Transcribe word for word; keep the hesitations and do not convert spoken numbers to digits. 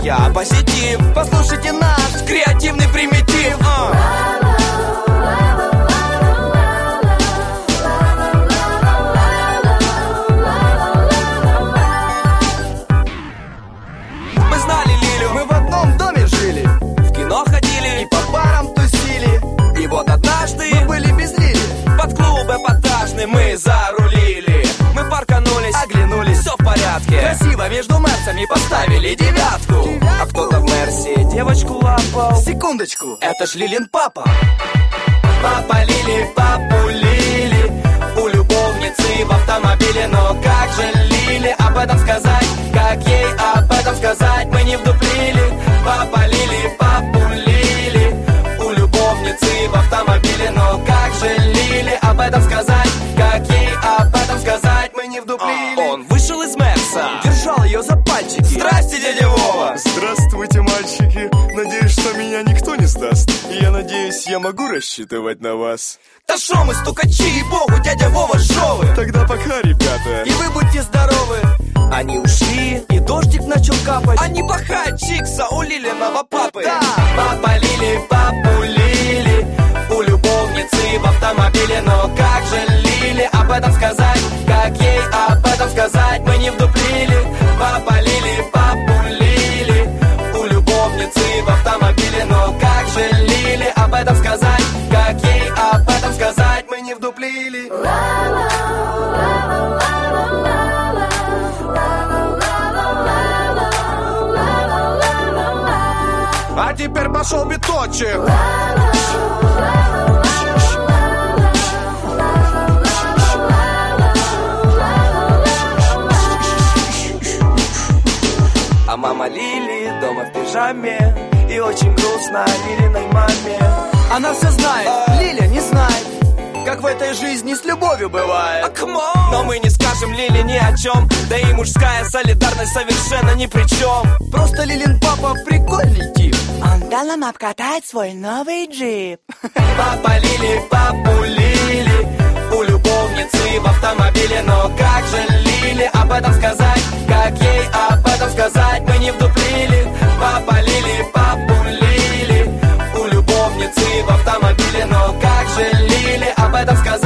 я позитив. Послушайте наш креативный примитив. uh. Мы знали Лилю, мы в одном доме жили, в кино ходили и по барам тусили. И вот однажды мы были без Лили, под клуб эпатажный мы зарулили. Мы парканулись, оглянулись, все в порядке. Красиво между мерсами поставили девятку. А кто-то в мерсе девочку лапал. Секундочку, это ж Лилин папа. Папа Лили, папу Лили, у любовницы в автомобиле. Но как же Лили об этом сказать? Как ей об этом сказать? Мы не вдуплили. Папа Лили, папу Лили, у любовницы в автомобиле. Но как же Лили об этом сказать? Как ей об этом сказать? Мы не вдуплили. Он вышел из Мерса, держал ее за пальчики. Здрасте, дядя Вова. Здравствуйте, мальчики. Надеюсь, что меня никто не сдаст. И я надеюсь, я могу рассчитывать на вас. Да шо мы, стукачи, ей-богу, дядя Вова, шо вы? Тогда пока, ребята. И вы будьте здоровы. Они ушли, и дождик начал капать. Они пахают чикса у Лилиного папы. Да. Папа Лили, папу Лили, у любовницы в автомобиле. Но как же Лили об этом сказать? Как ей об этом сказать? Мы не вдуплили. Папа Лили, папу Лили, у любовницы в автомобиле. Но как же Лили об этом сказать? Как ей об этом сказать? Мы не вдуплили. А теперь пошел биточек. А мама Лили дома в пижаме, и очень грустно Лилиной маме. Она все знает, а... Лиля не знает, как в этой жизни с любовью бывает. а, Но мы не скажем Лиле ни о чем, да и мужская солидарность совершенно ни при чем. Просто Лилин папа прикольный тип. Он дал нам обкатать свой новый джип. Папа Лили, папу Лили, у любовницы в автомобиле. Но как же Лили об этом сказать? Как ей об этом сказать? Мы не вдуплили. Папа Лили, папу Лили, у любовницы в автомобиле. Но как же Лили об этом сказать?